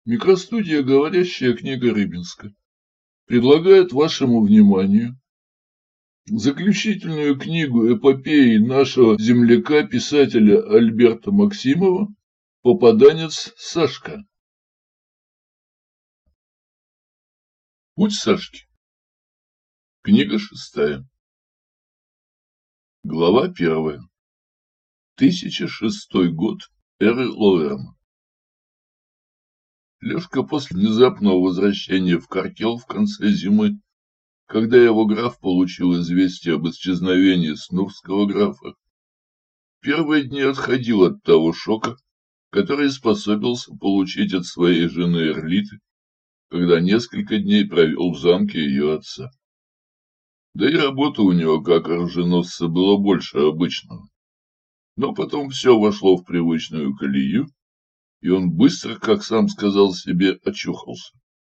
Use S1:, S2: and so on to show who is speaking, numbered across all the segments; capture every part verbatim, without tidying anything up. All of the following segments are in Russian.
S1: Микростудия «Говорящая книга Рыбинска» предлагает вашему вниманию заключительную книгу эпопеи нашего земляка-писателя Альберта Максимова «Попаданец Сашка». Путь Сашки. Книга шестая. Глава первая. тысяча шестой год эры Ловерна. Лёшка после внезапного возвращения в Каркел в конце зимы, когда его граф получил известие об исчезновении снурского графа, первые дни отходил от того шока, который способился получить от своей жены Эрлиты, когда несколько дней провел в замке ее отца. Да и работы у него, как оруженосца, было больше обычного. Но потом все вошло в привычную колею, и он быстро, как сам сказал себе, очухался.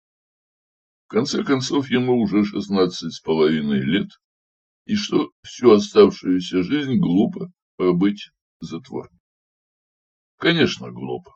S1: В конце концов, ему уже шестнадцать с половиной лет, и что всю оставшуюся жизнь глупо пробыть затворником. Конечно, глупо.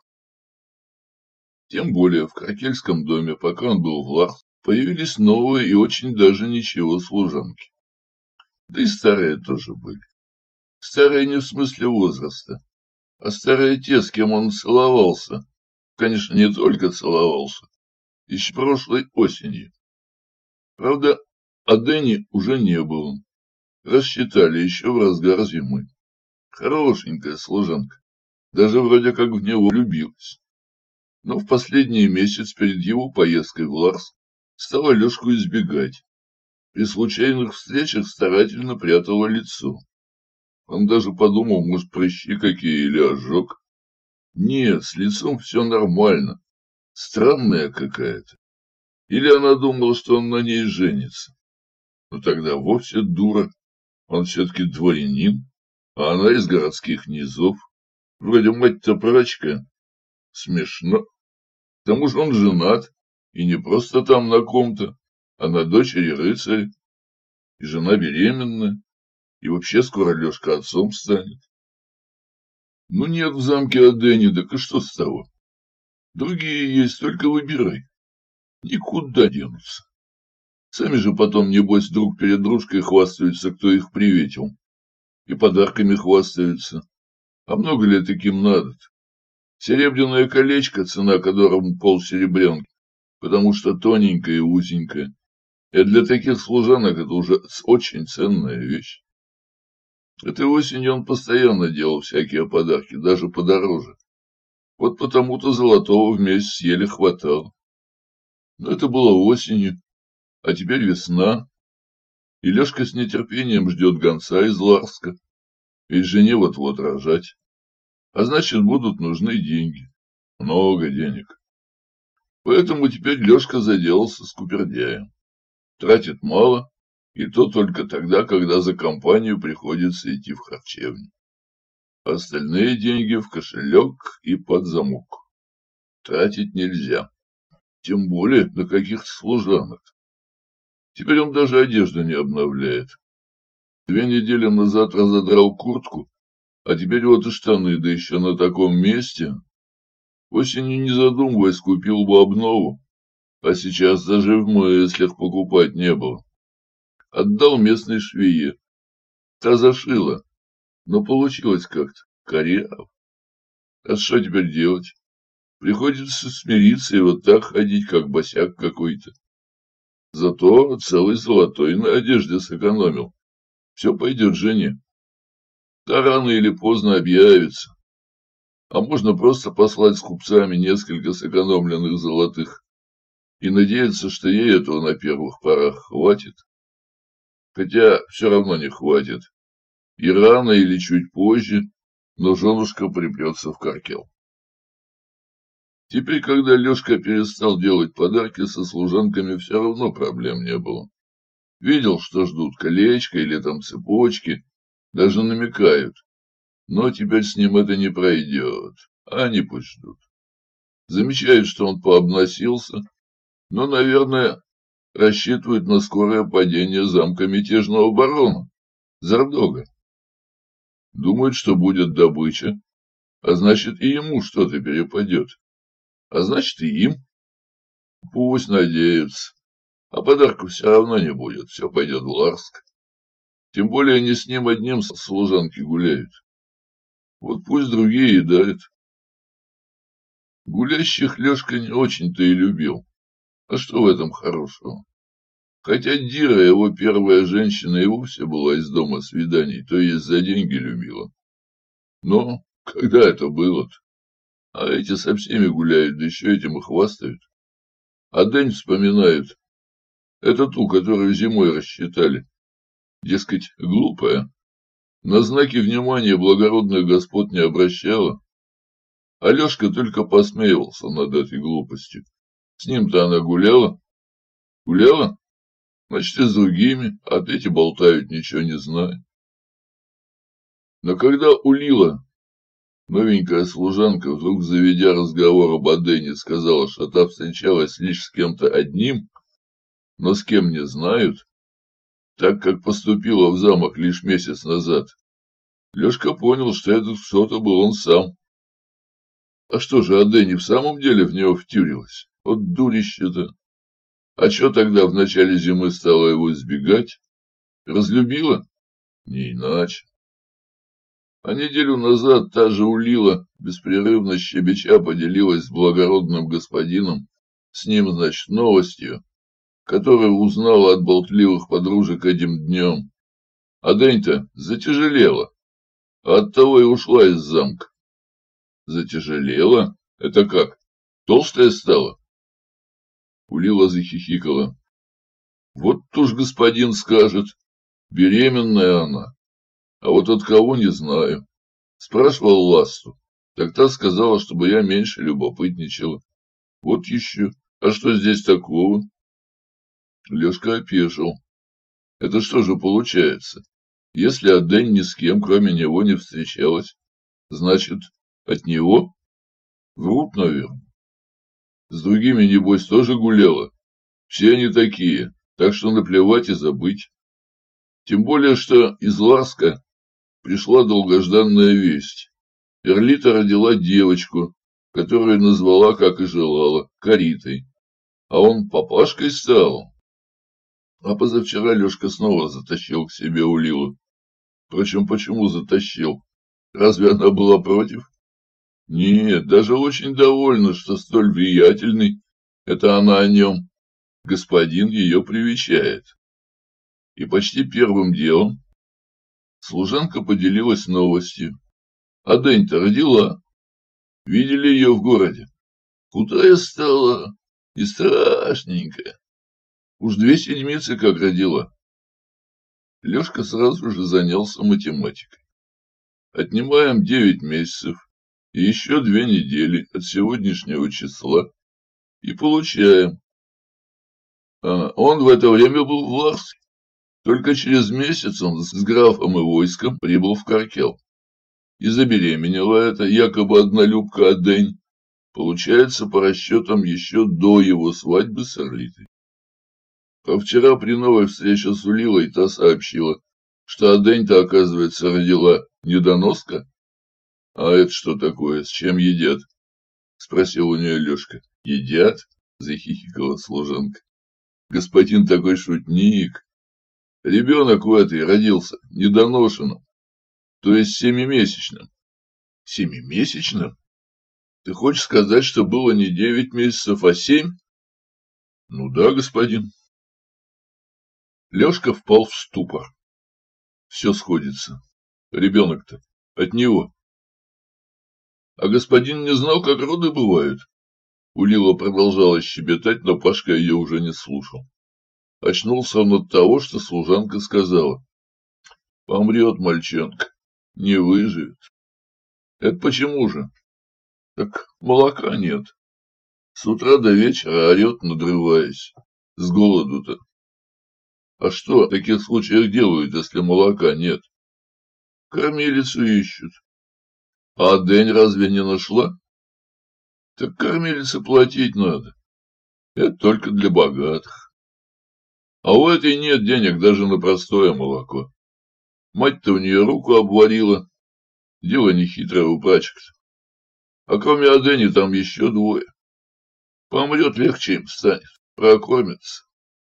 S1: Тем более в Каркельском доме, пока он был в Ларс, появились новые и очень даже ничего служанки. Да и старые тоже были. Старые не в смысле возраста, а старые те, с кем он целовался. Конечно, не только целовался, еще прошлой осенью. Правда, Адени уже не было. Рассчитали еще в разгар зимы. Хорошенькая служанка, даже вроде как в него влюбилась. Но в последний месяц перед его поездкой в Ларс стала Лёшку избегать. При случайных встречах старательно прятала лицо. Он даже подумал, может, прыщи какие или ожог. Нет, с лицом все нормально. Странная какая-то. Или она думала, что он на ней женится. Но тогда вовсе дура. Он все-таки дворянин, а она из городских низов. Вроде мать-то прачка. Смешно. К тому же он женат, и не просто там на ком-то, а на дочери рыцаря. И жена беременная, и вообще скоро Лёшка отцом станет. Ну нет в замке Адени, так и что с того? Другие есть, только выбирай. Никуда денутся. Сами же потом, небось, друг перед дружкой хвастаются, кто их приветил. И подарками хвастаются. А много ли таким надо-то? Серебряное колечко, цена которому полсеребрянки, потому что тоненькое и узенькое. И для таких служанок это уже очень ценная вещь. Этой осенью он постоянно делал всякие подарки, даже подороже. Вот потому-то золотого в месяц еле хватало. Но это было осенью, а теперь весна. И Лёшка с нетерпением ждет гонца из Ларска. Ведь жене вот-вот рожать. А значит, будут нужны деньги. Много денег. Поэтому теперь Лёшка заделался скупердяем. Тратит мало, и то только тогда, когда за компанию приходится идти в харчевню. Остальные деньги в кошелек и под замок. Тратить нельзя. Тем более на каких-то служанок. Теперь он даже одежду не обновляет. Две недели назад разодрал куртку, а теперь вот и штаны, да еще на таком месте. Осенью, не задумываясь, купил бы обнову, а сейчас даже в мыслях покупать не было. Отдал местной швее. Та зашила, но получилось как-то коряво. А что теперь делать? Приходится смириться и вот так ходить, как босяк какой-то. Зато целый золотой на одежде сэкономил. Все пойдет жене. Та рано или поздно объявится. А можно просто послать с купцами несколько сэкономленных золотых и надеяться, что ей этого на первых порах хватит. Хотя все равно не хватит. И рано или чуть позже, но женушка припрется в Каркел. Теперь, когда Лёшка перестал делать подарки, со служанками все равно проблем не было. Видел, что ждут колечко или там цепочки, даже намекают. Но теперь с ним это не пройдет, а они пусть ждут. Замечают, что он пообносился, но, наверное, рассчитывают на скорое падение замка мятежного барона, Зардога. Думают, что будет добыча, а значит и ему что-то перепадет. А значит и им Пусть надеются. А подарка все равно не будет, все пойдет в Ларск. Тем более не с ним одним служанки гуляют. Вот пусть другие и дарят. Гулящих Лешка не очень-то и любил. А что в этом хорошего? Хотя Дира, его первая женщина, и вовсе была из дома свиданий, то есть за деньги любила. Но когда это было-то? А эти со всеми гуляют, да еще этим и хвастают. А Дэнь вспоминают. Это ту, которую зимой рассчитали. Дескать, глупая. На знаки внимания благородных господ не обращала. Алешка только посмеивался над этой глупостью. С ним-то она гуляла. Гуляла? Значит, и с другими, а эти болтают, ничего не зная. Но когда Улила, новенькая служанка, вдруг заведя разговор об Адене, сказала, что та встречалась лишь с кем-то одним, но с кем не знают, так как поступила в замок лишь месяц назад, Лешка понял, что этот кто-то был он сам. А что же, Адене в самом деле в него втюрилась? Вот дурище-то. А что тогда в начале зимы стала его избегать? Разлюбила? Не иначе. А неделю назад та же Улила, беспрерывно щебеча, поделилась с благородным господином, с ним, значит, новостью, которую узнала от болтливых подружек этим днем. А День-то затяжелела, а оттого и ушла из замка. Затяжелела? Это как? Толстая стала? Улила захихикала. Вот уж господин скажет, беременная она. А вот от кого не знаю. Спрашивал Ласту. Так та сказала, чтобы я меньше любопытничала. Вот еще. А что здесь такого? Лешка опешил. Это что же получается? Если Адень ни с кем, кроме него, не встречалась, значит, от него? Врут, наверное. С другими, небось, тоже гуляла. Все они такие, так что наплевать и забыть. Тем более, что из Ларска пришла долгожданная весть. Эрлита родила девочку, которую назвала, как и желала, Каритой. А он папашкой стал. А позавчера Лешка снова затащил к себе Улилу. Впрочем, почему затащил? Разве она была против? Нет, даже очень довольна, что столь влиятельный, это она о нем, господин ее привечает. И почти первым делом служанка поделилась новостью. А День-то родила. Видели ее в городе. Худая стала и страшненькая. Уж две седмицы как родила. Лешка сразу же занялся математикой. Отнимаем девять месяцев и еще две недели от сегодняшнего числа и получаем. А он в это время был в Ларске. Только через месяц он с графом и войском прибыл в Каркел. И забеременела эта якобы однолюбка Адень, получается, по расчетам, еще до его свадьбы с Эрлитой. А вчера при новой встрече с Улилой та сообщила, что Адень-то, оказывается, родила недоноска. А это что такое, с чем едят? Спросил у нее Лешка. Едят? Захихикала служанка. Господин такой шутник. Ребенок у этой родился недоношенным, то есть семимесячным. Семимесячным? Ты хочешь сказать, что было не девять месяцев, а семь? Ну да, господин. Лешка впал в ступор. Все сходится. Ребенок-то от него. А господин не знал, как роды бывают. Улила продолжала щебетать, но Пашка ее уже не слушал. Очнулся он от того, что служанка сказала. Помрет мальчонка, не выживет. Это почему же? Так молока нет. С утра до вечера орет, надрываясь. С голоду-то. А что в таких случаях делают, если молока нет? Кормилицу ищут. А День разве не нашла? Так кормилице платить надо. Это только для богатых. А у этой нет денег даже на простое молоко. Мать-то у нее руку обварила. Дело нехитрое у прачек-то. А кроме Адени там еще двое. Помрет, легче им станет, прокормится.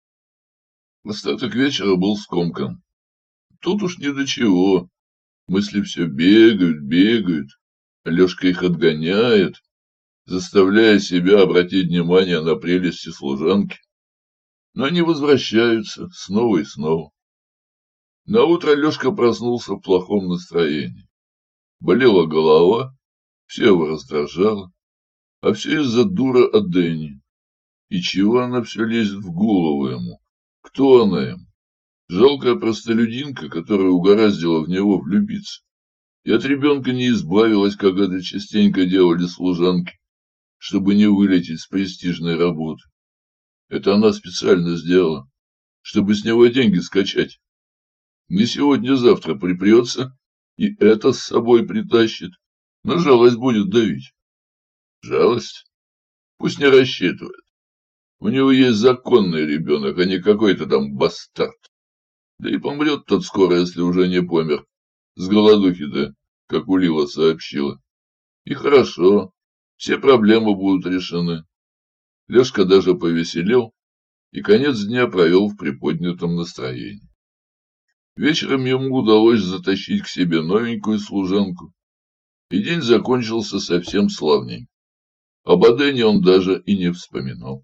S1: Остаток вечера был скомкан. Тут уж ни до чего. Мысли все бегают, бегают. Алешка их отгоняет, заставляя себя обратить внимание на прелести служанки. Но они возвращаются снова и снова. Наутро Алешка проснулся в плохом настроении. Болела голова, все его раздражало, а все из-за дура Адени. И чего она все лезет в голову ему? Кто она ему? Жалкая простолюдинка, которая угораздила в него влюбиться. И от ребенка не избавилась, как это частенько делали служанки, чтобы не вылететь с престижной работы. Это она специально сделала, чтобы с него деньги скачать. Не сегодня-завтра припрется, и это с собой притащит, но жалость будет давить. Жалость? Пусть не рассчитывает. У него есть законный ребенок, а не какой-то там бастард. Да и помрет тот скоро, если уже не помер. С голодухи-то, как Улила сообщила. И хорошо, все проблемы будут решены. Лешка даже повеселел и конец дня провел в приподнятом настроении. Вечером ему удалось затащить к себе новенькую служанку, и день закончился совсем славненько. Об Адене он даже и не вспоминал.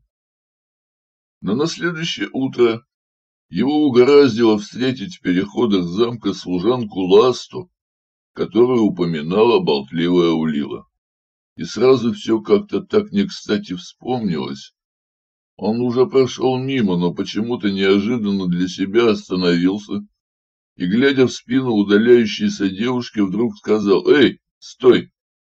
S1: Но на следующее утро его угораздило встретить в переходах замка служанку Ласту, которую упоминала болтливая Улила. И сразу все как-то так не кстати вспомнилось. Он уже прошел мимо, но почему-то неожиданно для себя остановился и, глядя в спину удаляющейся девушки, вдруг сказал: «Эй, стой!»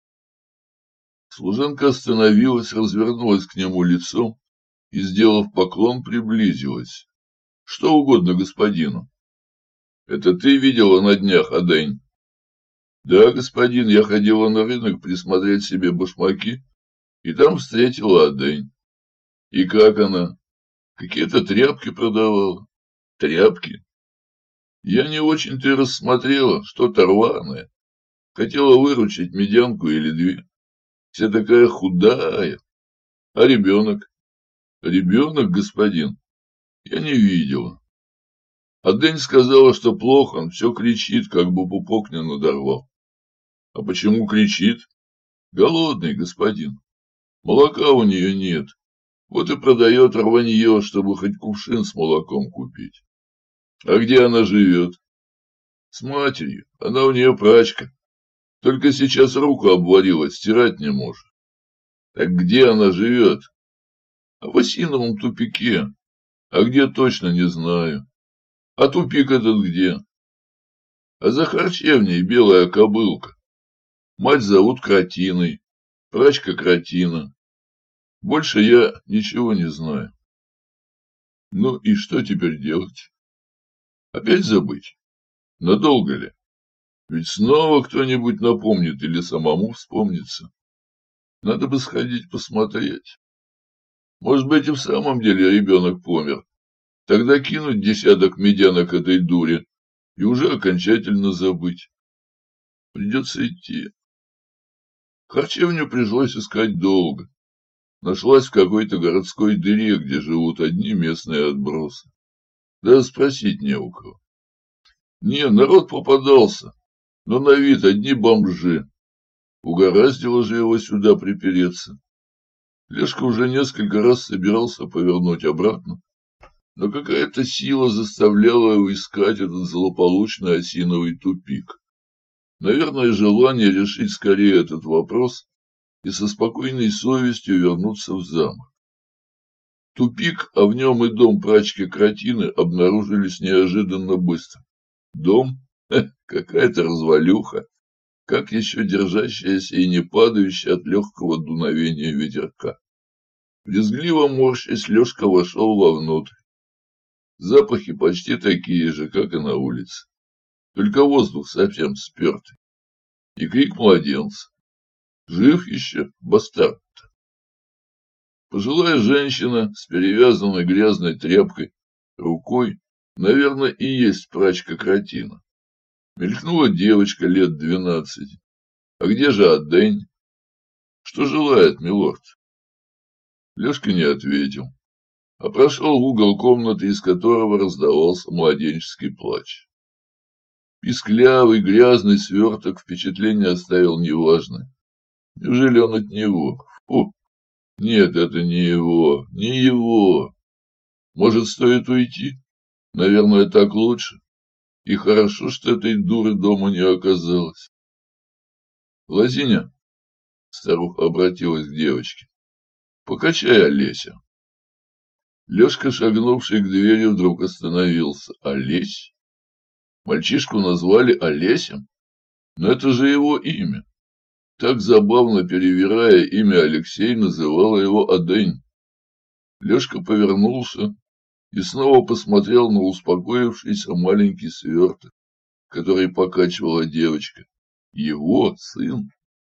S1: Служанка остановилась, развернулась к нему лицом и, сделав поклон, приблизилась. «Что угодно господину». «Это ты видела на днях, Адень?» «Да, господин, я ходила на рынок присмотреть себе башмаки, и там встретила Адень». «И как она?» «Какие-то тряпки продавала». «Тряпки?» «Я не очень-то и рассмотрела, что-то рваное. Хотела выручить медянку или две. Вся такая худая. А ребенок?» «Ребенок, господин? Я не видела». Адень сказала, что плохо, он все кричит, как бы пупок не надорвал. «А почему кричит?» «Голодный, господин. Молока у нее нет. Вот и продает рванье, чтобы хоть кувшин с молоком купить». «А где она живет?» «С матерью. Она у нее прачка. Только сейчас руку обварила, стирать не может». «Так где она живет?» «А в осиновом тупике. А где точно не знаю». «А тупик этот где?» «А за харчевней белая кобылка. Мать зовут Кротиной, прачка Кротина. Больше я ничего не знаю». «Ну и что теперь делать? Опять забыть? Надолго ли? Ведь снова кто-нибудь напомнит или самому вспомнится. Надо бы сходить посмотреть. Может быть, и в самом деле ребенок помер. Тогда кинуть десяток медянок этой дуре и уже окончательно забыть. Придется идти». Харчевню пришлось искать долго. Нашлась в какой-то городской дыре, где живут одни местные отбросы. Даже спросить не у кого. Не, народ попадался, но на вид одни бомжи. Угораздило же его сюда припереться. Лешка уже несколько раз собирался повернуть обратно, но какая-то сила заставляла его искать этот злополучный осиновый тупик. Наверное, желание решить скорее этот вопрос и со спокойной совестью вернуться в замок. Тупик, а в нем и дом прачки Кротины обнаружились неожиданно быстро. Дом? Ха, какая-то развалюха, как еще держащаяся и не падающая от легкого дуновения ветерка. Брезгливо морщась, Лешка вошел вовнутрь. Запахи почти такие же, как и на улице. Только воздух совсем спертый. И крик младенца. Жив еще бастард-то. Пожилая женщина с перевязанной грязной тряпкой рукой, наверное, и есть прачка Кротина. Мелькнула девочка лет двенадцати. А где же Адень? Что желает милорд? Лешка не ответил, а прошел в угол комнаты, из которого раздавался младенческий плач. Писклявый, грязный сверток впечатление оставил неважное. Неужели он от него? Фу! Нет, это не его, не его. Может, стоит уйти? Наверное, так лучше. И хорошо, что этой дуры дома не оказалось. Лазиня, старуха обратилась к девочке, покачай Олеся. Лешка, шагнувший к двери, вдруг остановился. Олесь? Мальчишку назвали Олесем? Но это же его имя. Так забавно перевирая имя Алексей, называла его Адень. Лешка повернулся и снова посмотрел на успокоившийся маленький сверток, который покачивала девочка. Его сын.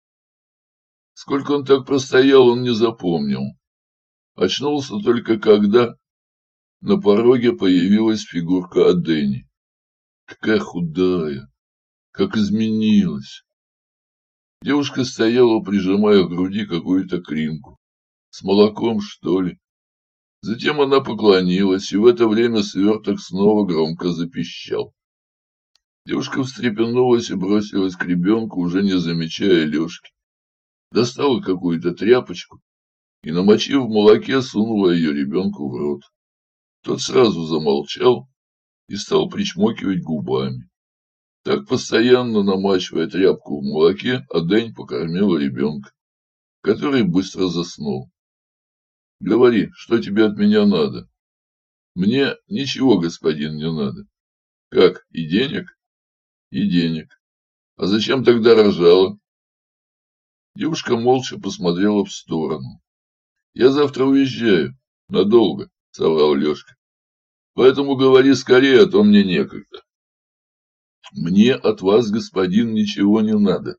S1: Сколько он так простоял, он не запомнил. Очнулся только когда на пороге появилась фигурка Адени. Какая худая, как изменилась. Девушка стояла, прижимая к груди какую-то кринку. С молоком, что ли? Затем она поклонилась, и в это время сверток снова громко запищал. Девушка встрепенулась и бросилась к ребенку, уже не замечая Лешки. Достала какую-то тряпочку и, намочив в молоке, сунула ее ребенку в рот. Тот сразу замолчал и стал причмокивать губами. Так, постоянно намачивая тряпку в молоке, Адень покормила ребенка, который быстро заснул. — Говори, что тебе от меня надо? — Мне ничего, господин, не надо. — Как, и денег? — И денег. — А зачем тогда рожала? Девушка молча посмотрела в сторону. — Я завтра уезжаю. Надолго, — соврал Лешка. — Поэтому говори скорее, а то мне некогда. — Мне от вас, господин, ничего не надо.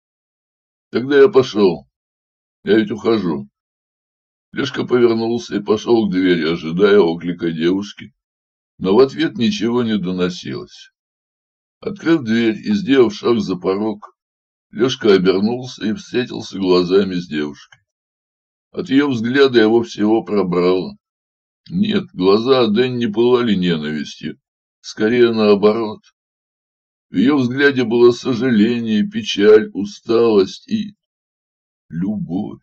S1: — Тогда я пошел. Я ведь ухожу. Лешка повернулся и пошел к двери, ожидая оклика девушки, но в ответ ничего не доносилось. Открыв дверь и сделав шаг за порог, Лешка обернулся и встретился глазами с девушкой. От ее взгляда его всего пробрало. Нет, глаза Адень не пылали ненавистью, скорее наоборот. В ее взгляде было сожаление, печаль, усталость и любовь.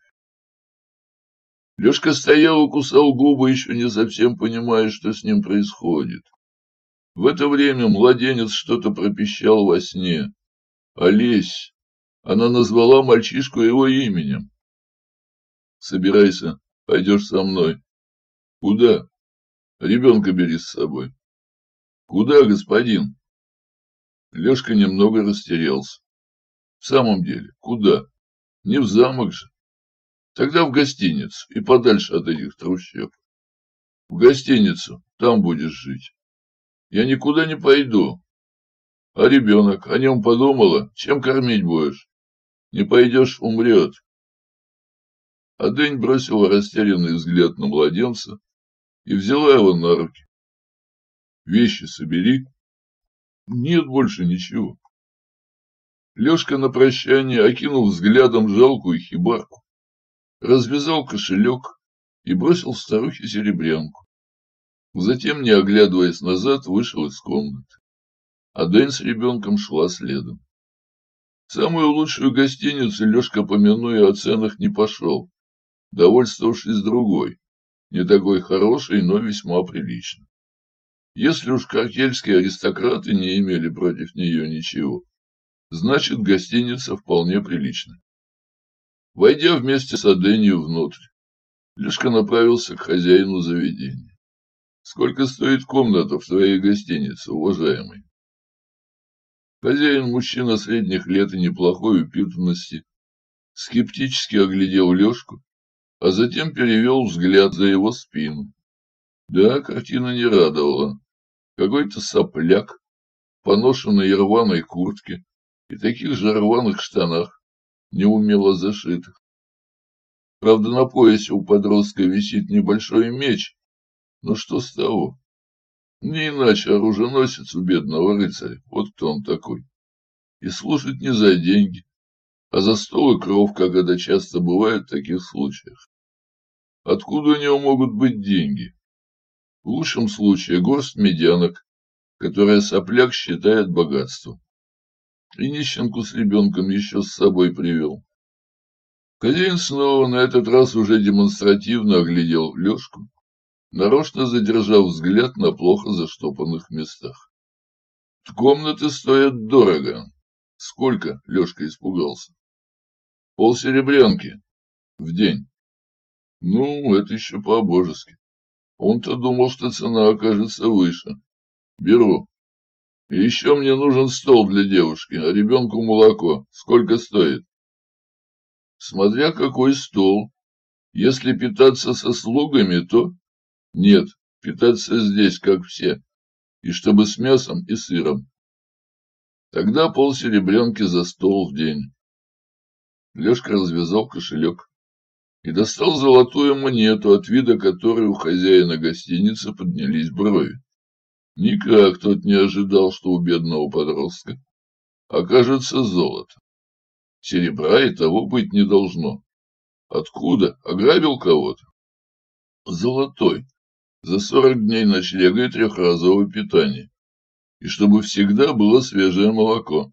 S1: Лешка стоял и кусал губы, еще не совсем понимая, что с ним происходит. В это время младенец что-то пропищал во сне. Олесь. Она назвала мальчишку его именем. Собирайся, пойдешь со мной. Куда? Ребенка бери с собой. Куда, господин? Лешка немного растерялся. В самом деле, куда? Не в замок же. Тогда в гостиницу и подальше от этих трущоб. В гостиницу, там будешь жить. Я никуда не пойду. А ребенок, о нем подумала, чем кормить будешь? Не пойдешь, умрет. Адень бросила растерянный взгляд на младенца и взяла его на руки. Вещи собери. Нет больше ничего. Лешка на прощание окинул взглядом жалкую хибарку, развязал кошелек и бросил старухе серебрянку. Затем, не оглядываясь назад, вышел из комнаты. Адень с ребенком шла следом. В самую лучшую гостиницу Лешка, помянуя о ценах, не пошел, довольствовавшись другой, не такой хорошей, но весьма приличной. Если уж каркельские аристократы не имели против нее ничего, значит, гостиница вполне приличная. Войдя вместе с Аденью внутрь, Лешка направился к хозяину заведения. Сколько стоит комната в твоей гостинице, уважаемый? Хозяин, мужчина средних лет и неплохой упитанности, скептически оглядел Лешку, а затем перевел взгляд за его спину. Да, картина не радовала. Какой-то сопляк, поношенной рваной куртке и таких же рваных штанах, неумело зашитых. Правда, на поясе у подростка висит небольшой меч, но что с того? Не иначе оруженосец у бедного рыцаря, вот кто он такой. И служит не за деньги, а за стол и кров, как это часто бывает в таких случаях. Откуда у него могут быть деньги? В лучшем случае горсть медянок, которая сопляк считает богатством. И нищенку с ребенком еще с собой привел. Хозяин снова, на этот раз уже демонстративно оглядел Лешку, нарочно задержав взгляд на плохо заштопанных местах. Комнаты стоят дорого. Сколько? Лешка испугался. Полсеребрянки в день. Ну, это еще по-божески. Он-то думал, что цена окажется выше. Беру. И еще мне нужен стол для девушки, а ребенку молоко. Сколько стоит? Смотря какой стол. Если питаться со слугами, то... Нет, питаться здесь, как все. И чтобы с мясом и сыром. Тогда полсеребрянки за стол в день. Лешка развязал кошелек и достал золотую монету, от вида которой у хозяина гостиницы поднялись брови. Никак тот не ожидал, что у бедного подростка окажется золото. Серебра и того быть не должно. Откуда? Ограбил кого-то? Золотой. За сорок дней ночлега и трехразового питания. И чтобы всегда было свежее молоко.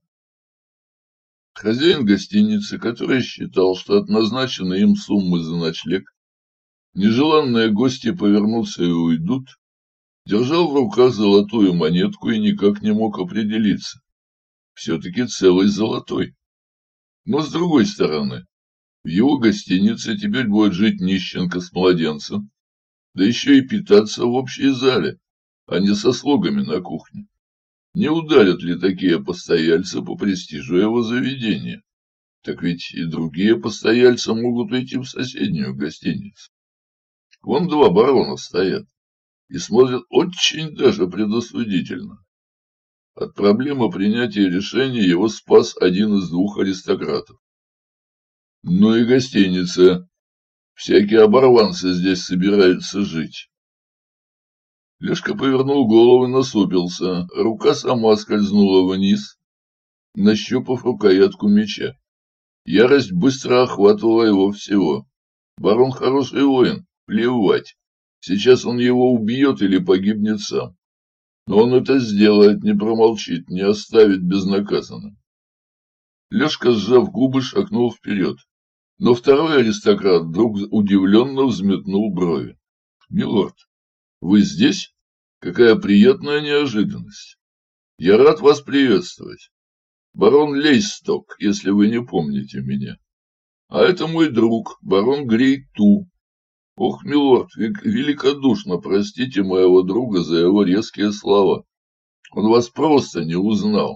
S1: Хозяин гостиницы, который считал, что от назначенной им суммы за ночлег нежеланные гости повернутся и уйдут, держал в руках золотую монетку и никак не мог определиться. Все-таки целый золотой. Но с другой стороны, в его гостинице теперь будет жить нищенка с младенцем, да еще и питаться в общей зале, а не со слугами на кухне. Не ударят ли такие постояльцы по престижу его заведения? Так ведь и другие постояльцы могут уйти в соседнюю гостиницу. Вон два барона стоят и смотрят очень даже предосудительно. От проблемы принятия решения его спас один из двух аристократов. Ну и гостиница. Всякие оборванцы здесь собираются жить. Лешка повернул голову и насупился. Рука сама скользнула вниз, нащупав рукоятку меча. Ярость быстро охватывала его всего. Барон хороший воин, плевать. Сейчас он его убьет или погибнет сам. Но он это сделает, не промолчит, не оставит безнаказанным. Лешка, сжав губы, шагнул вперед. Но второй аристократ вдруг удивленно взметнул брови. — Милорд, вы здесь? Какая приятная неожиданность. Я рад вас приветствовать. Барон Лейсток, если вы не помните меня. А это мой друг, барон Грейту. Ох, милорд, великодушно простите моего друга за его резкие слова. Он вас просто не узнал.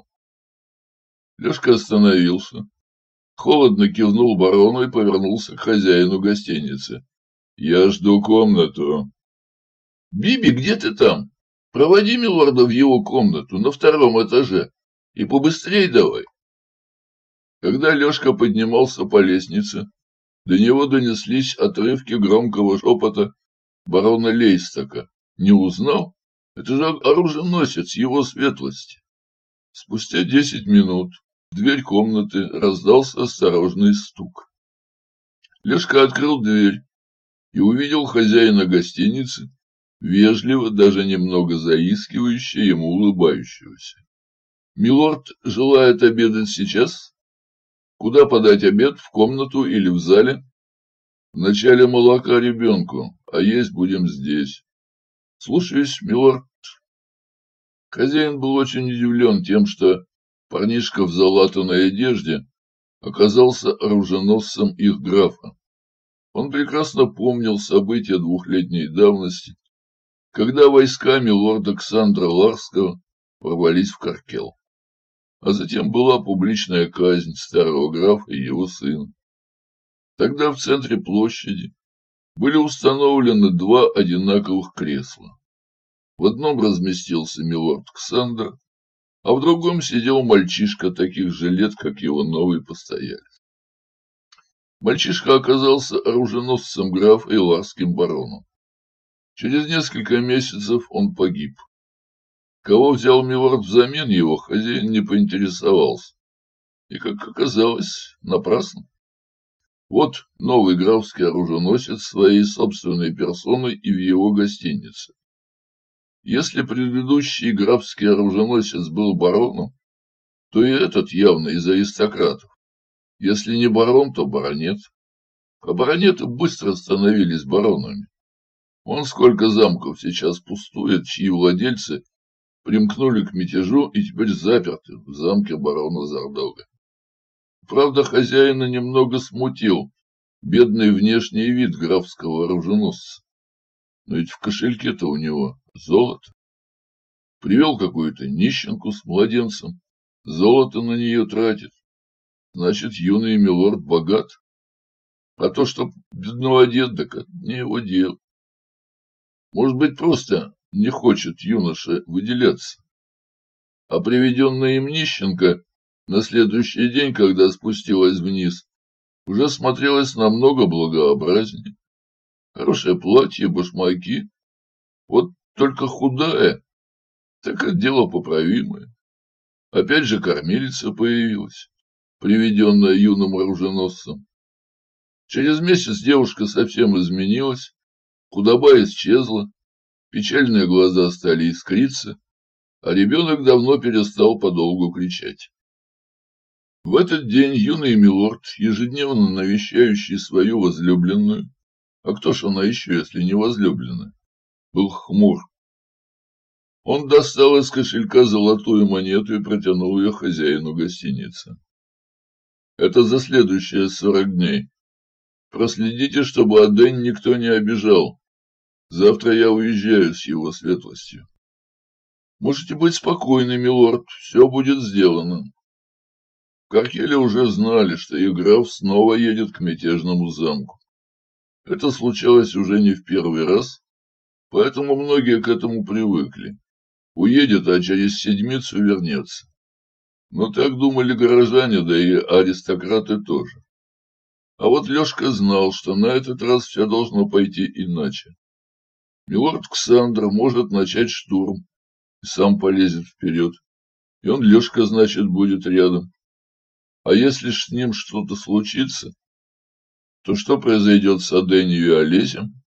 S1: Лешка остановился, холодно кивнул барону и повернулся к хозяину гостиницы. Я жду комнату. Биби, где ты там? Проводи милорда в его комнату на втором этаже. И побыстрей давай. Когда Лешка поднимался по лестнице, до него донеслись отрывки громкого шепота барона Лейстока. Не узнал? Это же оруженосец его светлости. Спустя десять минут в дверь комнаты раздался осторожный стук. Лешка открыл дверь и увидел хозяина гостиницы, вежливо, даже немного заискивающе ему улыбающегося. Милорд желает обедать сейчас? Куда подать обед, в комнату или в зале? Вначале молока ребенку, а есть будем здесь. Слушаюсь, милорд. Хозяин был очень удивлен тем, что парнишка в залатанной одежде оказался оруженосцем их графа. Он прекрасно помнил события двухлетней давности, когда войска милорда Ксандра Ларского ворвались в Каркел. А затем была публичная казнь старого графа и его сына. Тогда в центре площади были установлены два одинаковых кресла. В одном разместился милорд Ксандр, а в другом сидел мальчишка таких же лет, как его новый постоялец. Мальчишка оказался оруженосцем графа и ларским бароном. Через несколько месяцев он погиб. Кого взял милорд взамен его, хозяин не поинтересовался. И, как оказалось, напрасно. Вот новый графский оруженосец своей собственной персоной и в его гостинице. Если предыдущий графский оруженосец был бароном, то и этот явно из аристократов. Если не барон, то баронет. А баронеты быстро становились баронами. Вон сколько замков сейчас пустует, чьи владельцы примкнули к мятежу и теперь заперты в замке барона Зардога. Правда, хозяина немного смутил бедный внешний вид графского оруженосца. Но ведь в кошельке-то у него золото. Привел какую-то нищенку с младенцем, золото на нее тратит. Значит, юный милорд богат. А то, что бедно одет, так это не его дело. Может быть, просто не хочет юноша выделяться. А приведенная им нищенка на следующий день, когда спустилась вниз, уже смотрелась намного благообразнее. Хорошее платье, башмаки. Вот только худая, так это дело поправимое. Опять же кормилица появилась, приведенная юным оруженосцем. Через месяц девушка совсем изменилась, худоба исчезла, печальные глаза стали искриться, а ребенок давно перестал подолгу кричать. В этот день юный милорд, ежедневно навещающий свою возлюбленную, а кто ж она еще, если не возлюбленная, был хмур. Он достал из кошелька золотую монету и протянул ее хозяину гостиницы. Это за следующие сорок дней. Проследите, чтобы Адень никто не обижал. Завтра я уезжаю с его светлостью. Можете быть спокойны, милорд, все будет сделано. В Каркеле уже знали, что их граф снова едет к мятежному замку. Это случалось уже не в первый раз, поэтому многие к этому привыкли. Уедет, а через седмицу вернется. Но так думали горожане, да и аристократы тоже. А вот Лешка знал, что на этот раз все должно пойти иначе. Милорд Ксандр может начать штурм и сам полезет вперед. И он, Лешка, значит, будет рядом. А если ж с ним что-то случится, то что произойдет с Аденью и Олесем?